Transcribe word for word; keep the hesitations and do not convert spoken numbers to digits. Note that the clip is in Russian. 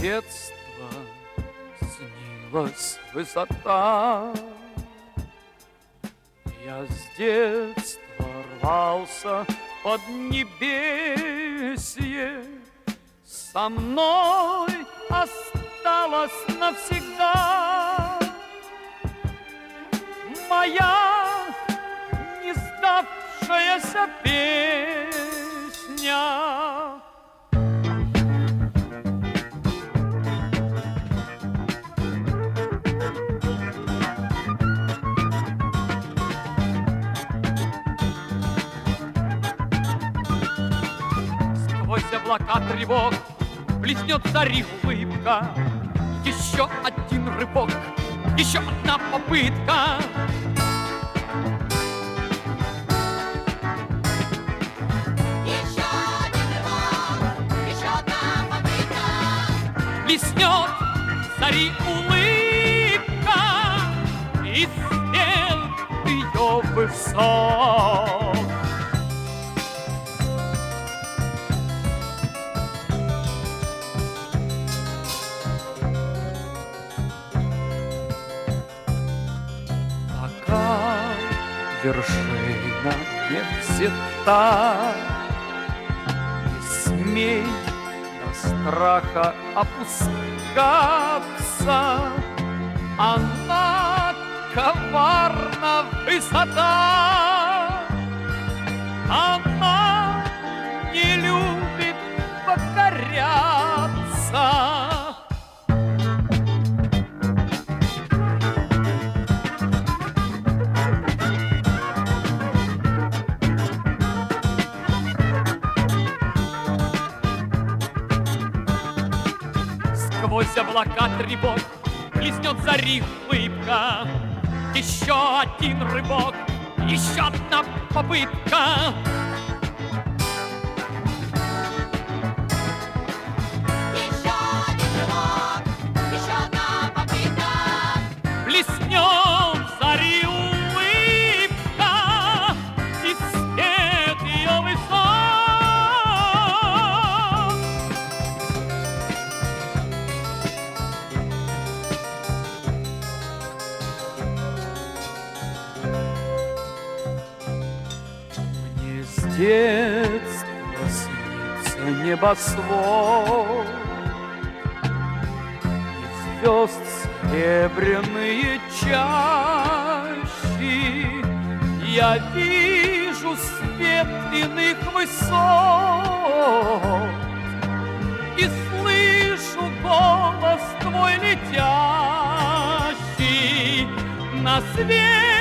детства снилась высота. Я с детства рвался под небесье, со мной осталась навсегда моя не сдавшаяся песня. Сквозь облака тревог блеснет зари улыбка. Еще один рывок, еще одна попытка. Еще один рывок, еще одна попытка. Блеснет зари улыбка, и свет ее высок. Вершина не взята, не смей до страха опускаться. Она коварна высота, она не любит покоряться. Сквозь облака тревог блеснет зари улыбка. Еще один рывок, еще одна попытка. Еще один рывок, еще одна попытка. Блеснет зари улыбка, и свет ее высок. С детства снится небосвод, и звезд серебряные чащи. Я вижу свет иных высот и слышу голос твой летящий на свет.